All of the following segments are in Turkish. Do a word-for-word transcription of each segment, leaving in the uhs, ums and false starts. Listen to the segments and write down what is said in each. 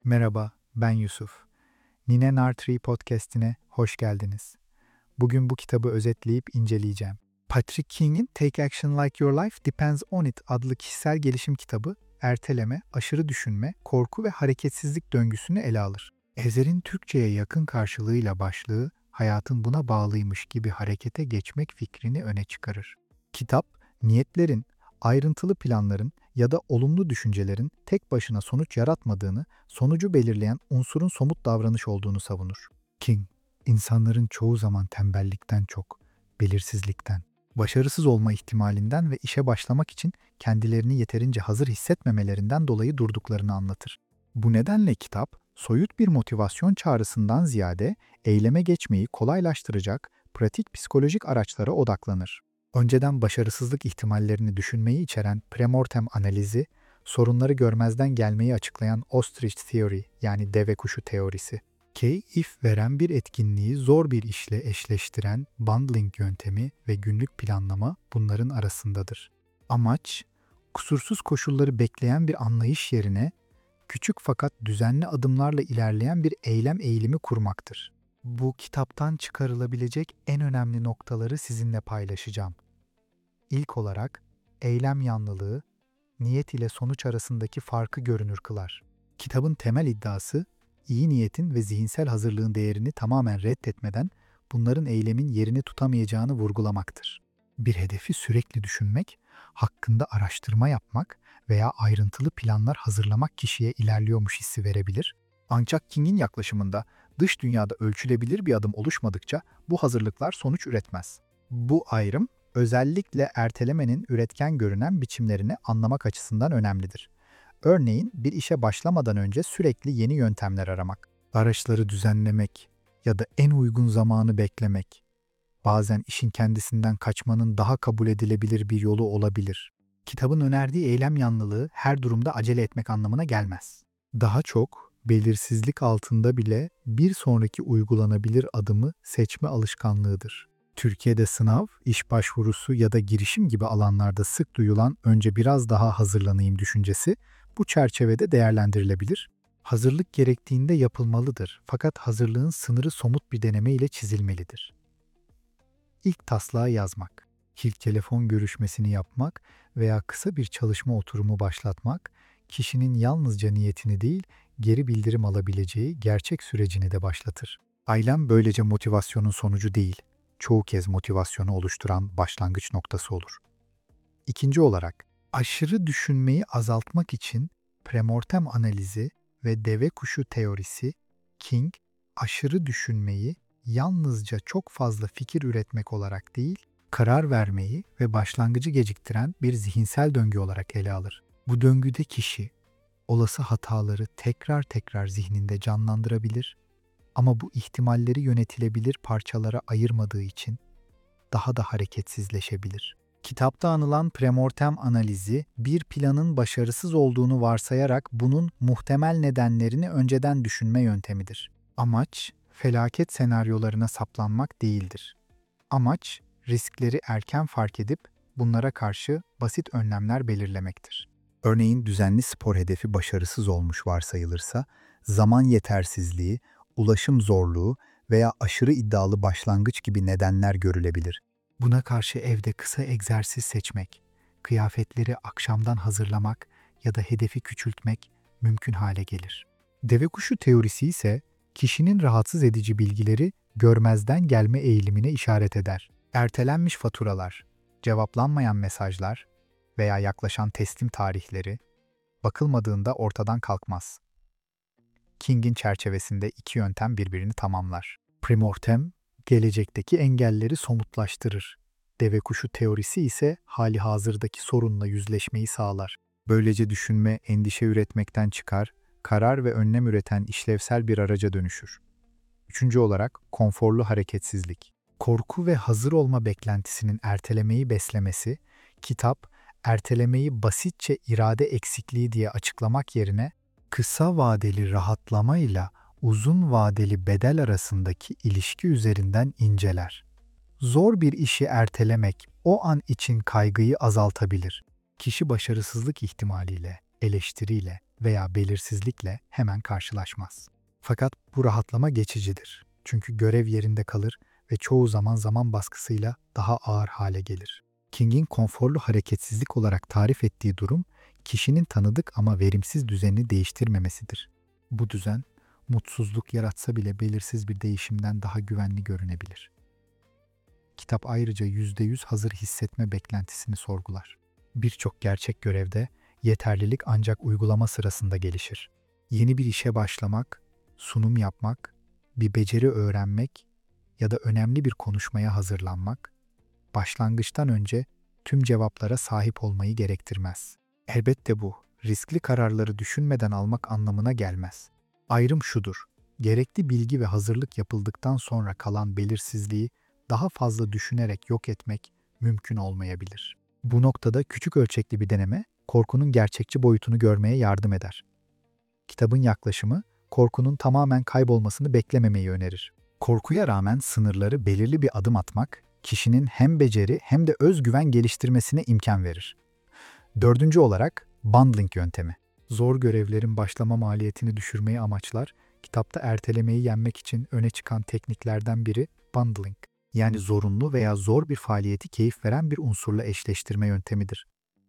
Merhaba, ben Yusuf. Nine Nartree podcast'ine hoş geldiniz. Bugün bu kitabı özetleyip inceleyeceğim. Patrick King'in Take Action Like Your Life Depends on It adlı kişisel gelişim kitabı, erteleme, aşırı düşünme, korku ve hareketsizlik döngüsünü ele alır. Eser'in Türkçe'ye yakın karşılığıyla başlığı, hayatın buna bağlıymış gibi harekete geçmek fikrini öne çıkarır. Kitap, niyetlerin, ayrıntılı planların ya da olumlu düşüncelerin tek başına sonuç yaratmadığını, sonucu belirleyen unsurun somut davranış olduğunu savunur. King, insanların çoğu zaman tembellikten çok, belirsizlikten, başarısız olma ihtimalinden ve işe başlamak için kendilerini yeterince hazır hissetmemelerinden dolayı durduklarını anlatır. Bu nedenle kitap, soyut bir motivasyon çağrısından ziyade eyleme geçmeyi kolaylaştıracak pratik psikolojik araçlara odaklanır. Önceden başarısızlık ihtimallerini düşünmeyi içeren premortem analizi, sorunları görmezden gelmeyi açıklayan Ostrich Theory yani deve kuşu teorisi, keyif veren bir etkinliği zor bir işle eşleştiren bundling yöntemi ve günlük planlama bunların arasındadır. Amaç, kusursuz koşulları bekleyen bir anlayış yerine küçük fakat düzenli adımlarla ilerleyen bir eylem eğilimi kurmaktır. Bu kitaptan çıkarılabilecek en önemli noktaları sizinle paylaşacağım. İlk olarak, eylem yanlılığı, niyet ile sonuç arasındaki farkı görünür kılar. Kitabın temel iddiası, iyi niyetin ve zihinsel hazırlığın değerini tamamen reddetmeden bunların eylemin yerini tutamayacağını vurgulamaktır. Bir hedefi sürekli düşünmek, hakkında araştırma yapmak veya ayrıntılı planlar hazırlamak kişiye ilerliyormuş hissi verebilir. Ancak King'in yaklaşımında dış dünyada ölçülebilir bir adım oluşmadıkça bu hazırlıklar sonuç üretmez. Bu ayrım, özellikle ertelemenin üretken görünen biçimlerini anlamak açısından önemlidir. Örneğin bir işe başlamadan önce sürekli yeni yöntemler aramak, araçları düzenlemek ya da en uygun zamanı beklemek, bazen işin kendisinden kaçmanın daha kabul edilebilir bir yolu olabilir. Kitabın önerdiği eylem yanlılığı her durumda acele etmek anlamına gelmez. Daha çok, belirsizlik altında bile bir sonraki uygulanabilir adımı seçme alışkanlığıdır. Türkiye'de sınav, iş başvurusu ya da girişim gibi alanlarda sık duyulan önce biraz daha hazırlanayım düşüncesi bu çerçevede değerlendirilebilir. Hazırlık gerektiğinde yapılmalıdır fakat hazırlığın sınırı somut bir deneme ile çizilmelidir. İlk taslağı yazmak, ilk telefon görüşmesini yapmak veya kısa bir çalışma oturumu başlatmak, kişinin yalnızca niyetini değil, geri bildirim alabileceği gerçek sürecini de başlatır. Eylem böylece motivasyonun sonucu değil, çoğu kez motivasyonu oluşturan başlangıç noktası olur. İkinci olarak, aşırı düşünmeyi azaltmak için premortem analizi ve deve kuşu teorisi, King, aşırı düşünmeyi yalnızca çok fazla fikir üretmek olarak değil, karar vermeyi ve başlangıcı geciktiren bir zihinsel döngü olarak ele alır. Bu döngüde kişi, olası hataları tekrar tekrar zihninde canlandırabilir ama bu ihtimalleri yönetilebilir parçalara ayırmadığı için daha da hareketsizleşebilir. Kitapta anılan premortem analizi, bir planın başarısız olduğunu varsayarak bunun muhtemel nedenlerini önceden düşünme yöntemidir. Amaç, felaket senaryolarına saplanmak değildir. Amaç, riskleri erken fark edip bunlara karşı basit önlemler belirlemektir. Örneğin düzenli spor hedefi başarısız olmuş varsayılırsa, zaman yetersizliği, ulaşım zorluğu veya aşırı iddialı başlangıç gibi nedenler görülebilir. Buna karşı evde kısa egzersiz seçmek, kıyafetleri akşamdan hazırlamak ya da hedefi küçültmek mümkün hale gelir. Deve kuşu teorisi ise kişinin rahatsız edici bilgileri görmezden gelme eğilimine işaret eder. Ertelenmiş faturalar, cevaplanmayan mesajlar veya yaklaşan teslim tarihleri bakılmadığında ortadan kalkmaz. King'in çerçevesinde iki yöntem birbirini tamamlar. Premortem, gelecekteki engelleri somutlaştırır. Deve kuşu teorisi ise hali hazırdaki sorunla yüzleşmeyi sağlar. Böylece düşünme endişe üretmekten çıkar, karar ve önlem üreten işlevsel bir araca dönüşür. Üçüncü olarak konforlu hareketsizlik. Korku ve hazır olma beklentisinin ertelemeyi beslemesi, kitap, ertelemeyi basitçe irade eksikliği diye açıklamak yerine kısa vadeli rahatlamayla uzun vadeli bedel arasındaki ilişki üzerinden inceler. Zor bir işi ertelemek o an için kaygıyı azaltabilir. Kişi başarısızlık ihtimaliyle eleştiriyle veya belirsizlikle hemen karşılaşmaz. Fakat bu rahatlama geçicidir. Çünkü görev yerinde kalır ve çoğu zaman zaman baskısıyla daha ağır hale gelir. King'in konforlu hareketsizlik olarak tarif ettiği durum, kişinin tanıdık ama verimsiz düzenini değiştirmemesidir. Bu düzen, mutsuzluk yaratsa bile belirsiz bir değişimden daha güvenli görünebilir. Kitap ayrıca yüzde yüz hazır hissetme beklentisini sorgular. Birçok gerçek görevde yeterlilik ancak uygulama sırasında gelişir. Yeni bir işe başlamak, sunum yapmak, bir beceri öğrenmek ya da önemli bir konuşmaya hazırlanmak, başlangıçtan önce tüm cevaplara sahip olmayı gerektirmez. Elbette bu, riskli kararları düşünmeden almak anlamına gelmez. Ayrım şudur, gerekli bilgi ve hazırlık yapıldıktan sonra kalan belirsizliği daha fazla düşünerek yok etmek mümkün olmayabilir. Bu noktada küçük ölçekli bir deneme, korkunun gerçekçi boyutunu görmeye yardım eder. Kitabın yaklaşımı, korkunun tamamen kaybolmasını beklememeyi önerir. Korkuya rağmen sınırları belirli bir adım atmak, kişinin hem beceri hem de özgüven geliştirmesine imkan verir. Dördüncü olarak, bundling yöntemi. Zor görevlerin başlama maliyetini düşürmeyi amaçlar, kitapta ertelemeyi yenmek için öne çıkan tekniklerden biri bundling. Yani zorunlu veya zor bir faaliyeti keyif veren bir unsurla eşleştirme yöntemidir.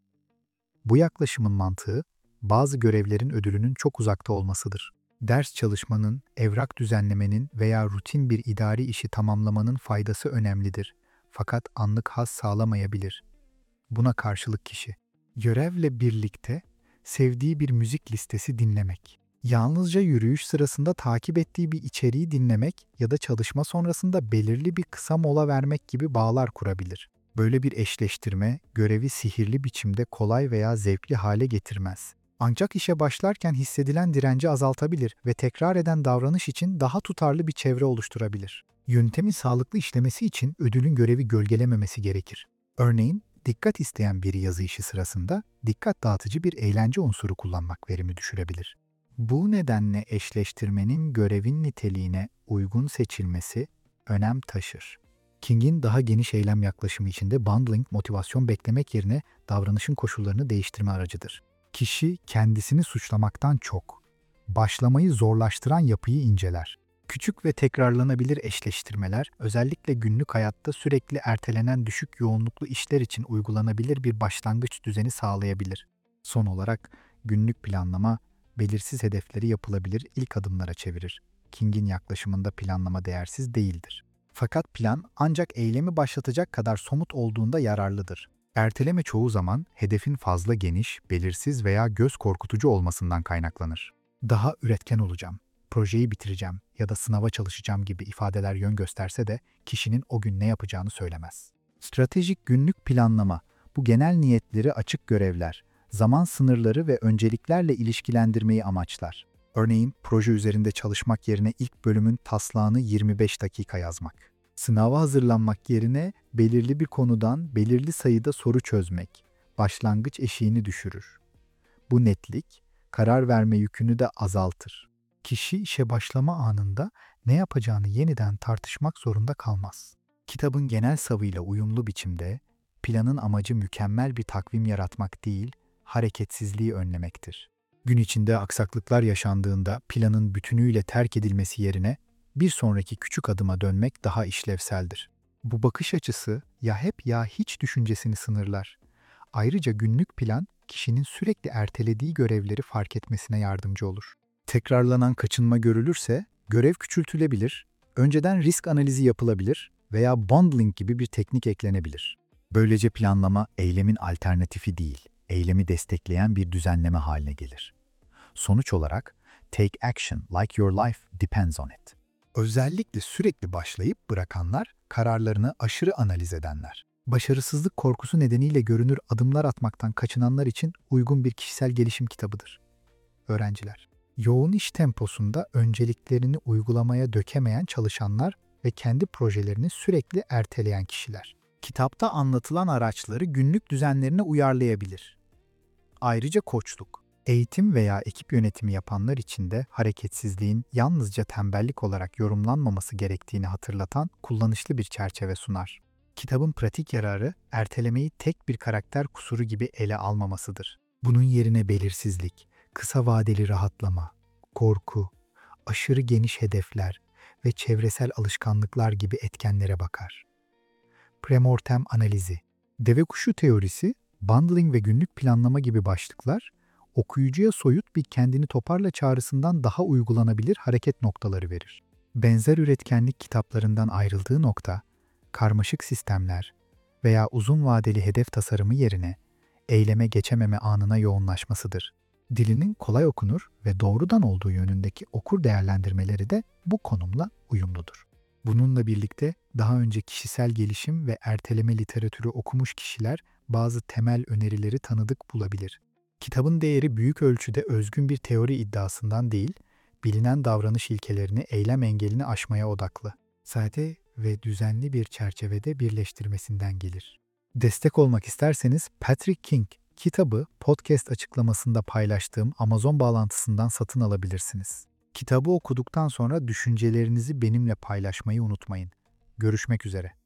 Bu yaklaşımın mantığı, bazı görevlerin ödülünün çok uzakta olmasıdır. Ders çalışmanın, evrak düzenlemenin veya rutin bir idari işi tamamlamanın faydası önemlidir. Fakat anlık haz sağlamayabilir. Buna karşılık kişi, görevle birlikte sevdiği bir müzik listesi dinlemek, yalnızca yürüyüş sırasında takip ettiği bir içeriği dinlemek ya da çalışma sonrasında belirli bir kısa mola vermek gibi bağlar kurabilir. Böyle bir eşleştirme, görevi sihirli biçimde kolay veya zevkli hale getirmez. Ancak işe başlarken hissedilen direnci azaltabilir ve tekrar eden davranış için daha tutarlı bir çevre oluşturabilir. Yöntemin sağlıklı işlemesi için ödülün görevi gölgelememesi gerekir. Örneğin, dikkat isteyen bir yazı işi sırasında dikkat dağıtıcı bir eğlence unsuru kullanmak verimi düşürebilir. Bu nedenle eşleştirmenin görevin niteliğine uygun seçilmesi önem taşır. King'in daha geniş eylem yaklaşımı içinde bundling motivasyon beklemek yerine davranışın koşullarını değiştirme aracıdır. Kişi kendisini suçlamaktan çok, başlamayı zorlaştıran yapıyı inceler. Küçük ve tekrarlanabilir eşleştirmeler, özellikle günlük hayatta sürekli ertelenen düşük yoğunluklu işler için uygulanabilir bir başlangıç düzeni sağlayabilir. Son olarak, günlük planlama, belirsiz hedefleri yapılabilir ilk adımlara çevirir. King'in yaklaşımında planlama değersiz değildir. Fakat plan ancak eylemi başlatacak kadar somut olduğunda yararlıdır. Erteleme çoğu zaman hedefin fazla geniş, belirsiz veya göz korkutucu olmasından kaynaklanır. Daha üretken olacağım, projeyi bitireceğim ya da sınava çalışacağım gibi ifadeler yön gösterse de kişinin o gün ne yapacağını söylemez. Stratejik günlük planlama, bu genel niyetleri açık görevler, zaman sınırları ve önceliklerle ilişkilendirmeyi amaçlar. Örneğin proje üzerinde çalışmak yerine ilk bölümün taslağını yirmi beş dakika yazmak. Sınava hazırlanmak yerine belirli bir konudan belirli sayıda soru çözmek, başlangıç eşiğini düşürür. Bu netlik, karar verme yükünü de azaltır. Kişi işe başlama anında ne yapacağını yeniden tartışmak zorunda kalmaz. Kitabın genel savıyla uyumlu biçimde, planın amacı mükemmel bir takvim yaratmak değil, hareketsizliği önlemektir. Gün içinde aksaklıklar yaşandığında planın bütünüyle terk edilmesi yerine bir sonraki küçük adıma dönmek daha işlevseldir. Bu bakış açısı ya hep ya hiç düşüncesini sınırlar. Ayrıca günlük plan kişinin sürekli ertelediği görevleri fark etmesine yardımcı olur. Tekrarlanan kaçınma görülürse görev küçültülebilir, önceden risk analizi yapılabilir veya bundling gibi bir teknik eklenebilir. Böylece planlama eylemin alternatifi değil, eylemi destekleyen bir düzenleme haline gelir. Sonuç olarak, take action like your life depends on it. Özellikle sürekli başlayıp bırakanlar, kararlarını aşırı analiz edenler. Başarısızlık korkusu nedeniyle görünür adımlar atmaktan kaçınanlar için uygun bir kişisel gelişim kitabıdır. Öğrenciler, yoğun iş temposunda önceliklerini uygulamaya dökemeyen çalışanlar ve kendi projelerini sürekli erteleyen kişiler. Kitapta anlatılan araçları günlük düzenlerine uyarlayabilir. Ayrıca koçluk, eğitim veya ekip yönetimi yapanlar için de hareketsizliğin yalnızca tembellik olarak yorumlanmaması gerektiğini hatırlatan kullanışlı bir çerçeve sunar. Kitabın pratik yararı, ertelemeyi tek bir karakter kusuru gibi ele almamasıdır. Bunun yerine belirsizlik, kısa vadeli rahatlama, korku, aşırı geniş hedefler ve çevresel alışkanlıklar gibi etkenlere bakar. Premortem analizi, deve kuşu teorisi, bundling ve günlük planlama gibi başlıklar, okuyucuya soyut bir kendini toparla çağrısından daha uygulanabilir hareket noktaları verir. Benzer üretkenlik kitaplarından ayrıldığı nokta, karmaşık sistemler veya uzun vadeli hedef tasarımı yerine eyleme geçememe anına yoğunlaşmasıdır. Dilinin kolay okunur ve doğrudan olduğu yönündeki okur değerlendirmeleri de bu konumla uyumludur. Bununla birlikte daha önce kişisel gelişim ve erteleme literatürü okumuş kişiler bazı temel önerileri tanıdık bulabilir. Kitabın değeri büyük ölçüde özgün bir teori iddiasından değil, bilinen davranış ilkelerini eylem engelini aşmaya odaklı, sade ve düzenli bir çerçevede birleştirmesinden gelir. Destek olmak isterseniz Patrick King kitabı podcast açıklamasında paylaştığım Amazon bağlantısından satın alabilirsiniz. Kitabı okuduktan sonra düşüncelerinizi benimle paylaşmayı unutmayın. Görüşmek üzere.